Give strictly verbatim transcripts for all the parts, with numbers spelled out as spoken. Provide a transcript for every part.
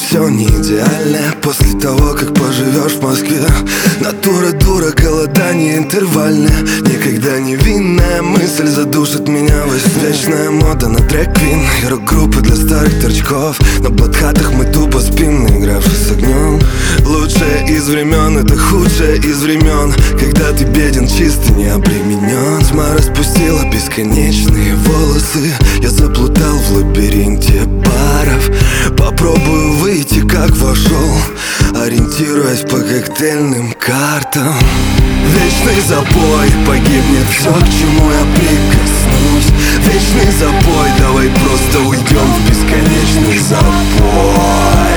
все не идеально. После того, как поживешь в Москве, натура дура, голодание интервальное. Никогда невинная мысль задушит меня во сне. Вечная мода на трек-квин и рок-группы для старых торчков. На блатхатах мы тупо спим, наигравшись с огнем. Лучшее из времен — это худшее из времен, когда ты беден, чистый, не обременен. Тьма распустила бесконечные волосы. Я заплутал в лабиринте баров. Попробую выйти, как вошел, ориентируясь по коктейльным картам. Вечный запой, погибнет все, к чему я прикоснусь. Вечный запой, давай просто уйдем в бесконечный запой.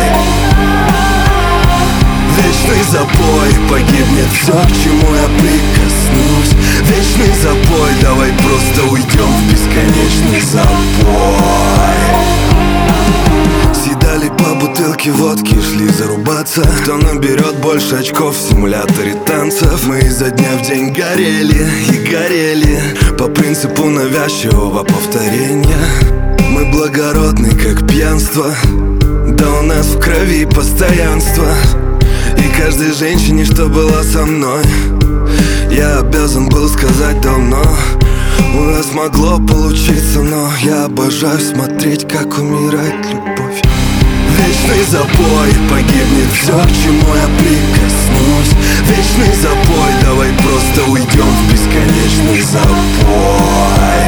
Вечный запой, погибнет все, к чему я прикоснусь. Вечный запой, давай просто уйдем в бесконечный запой. Съедали по бутылке водки, шли зарубаться. Кто наберет больше очков в симуляторе танцев. Мы изо дня в день горели и горели по принципу навязчивого повторения. Мы благородны, как пьянство, да у нас в крови постоянство. И каждой женщине, что была со мной, я обязан был сказать давно: у нас могло получиться, но я обожаю смотреть, как умирает любовь. Вечный запой, погибнет все, к чему я прикоснусь. Вечный запой, давай просто уйдем в бесконечный запой.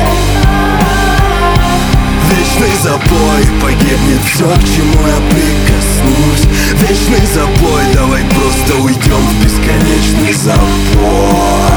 Вечный запой, погибнет все, к чему я прикоснусь. Вечный запой, давай просто уйдем в бесконечный запой.